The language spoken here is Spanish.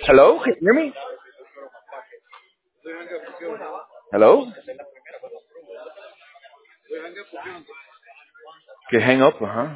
Hello, can you hear me? Hello? Que hang up, ajá.